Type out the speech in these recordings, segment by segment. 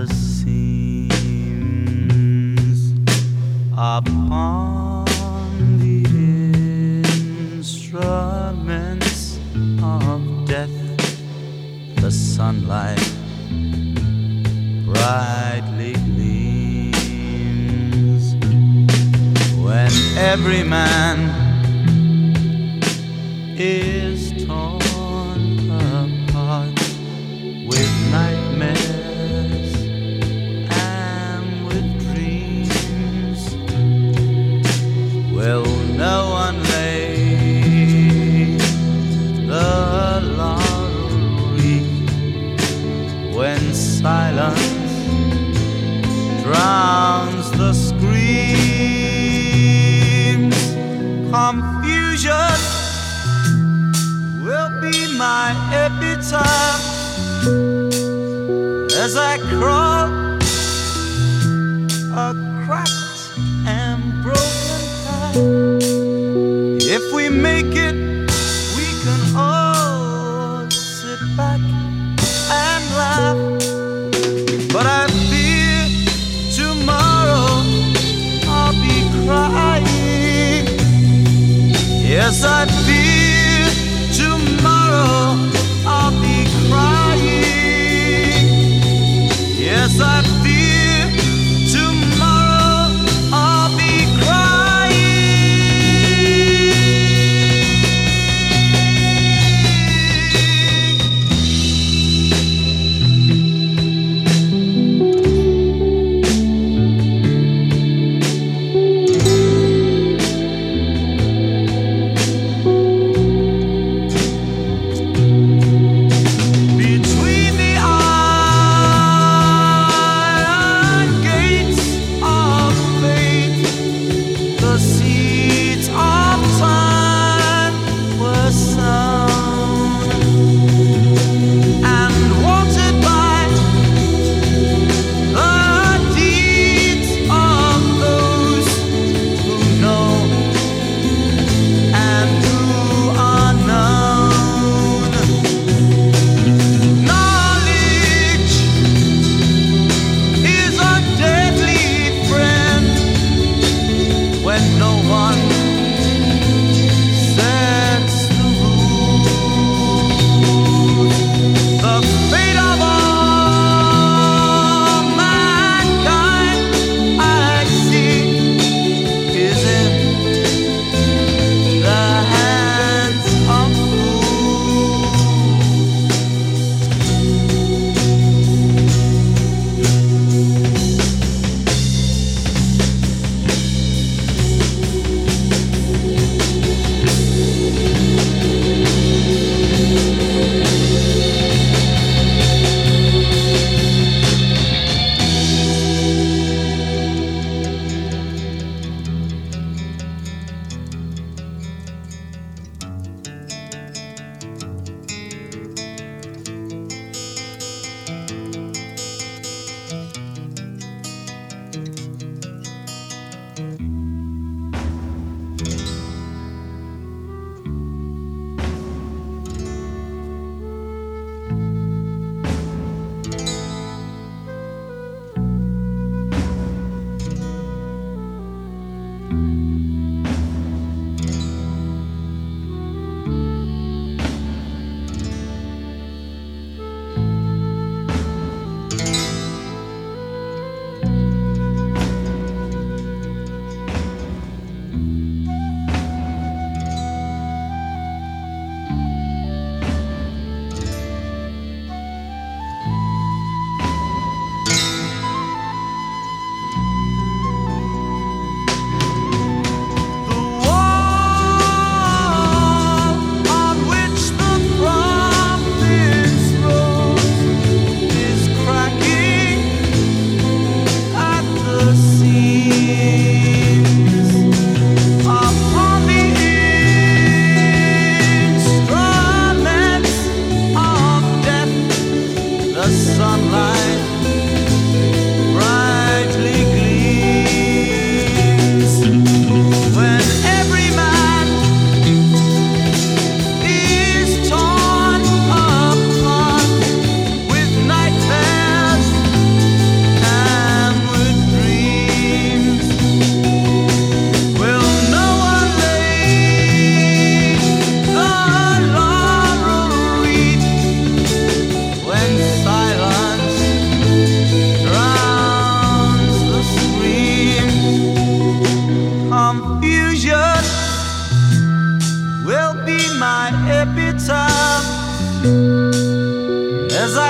the seams upon the instruments of death. The sunlight brightly gleams when every man is torn apart with nightmares and with dreams. Will no one lay the laurel wreath when silence drowns the screams? Confusion will be my epitaph as I crawl a cracked and broken path. If we make it, we can all sit back and laugh. But I fear tomorrow I'll be crying. Yes, I fear tomorrow I'll be crying. Yes, I fear tomorrow I'll be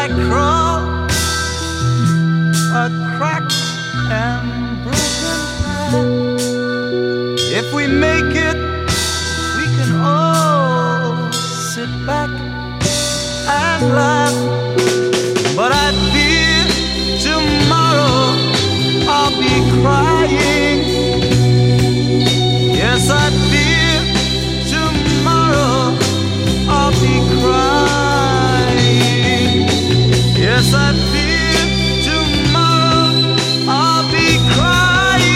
I crawl a cracked and broken path. If we make it, we can all sit back and laugh. But I fear tomorrow I'll be crying. Yes, I fear tomorrow I'll be crying. Yes, I fear tomorrow I'll be crying.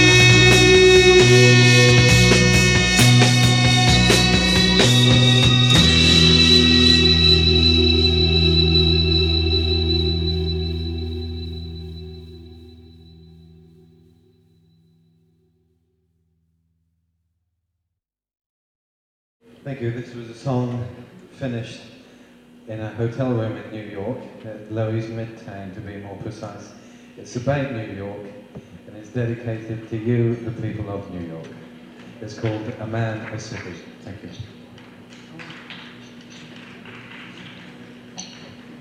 Thank you. This was a song finished in a hotel room in New York, at Loews Midtown to be more precise. It's about New York and it's dedicated to you, the people of New York. It's called A Man, a City. Thank you.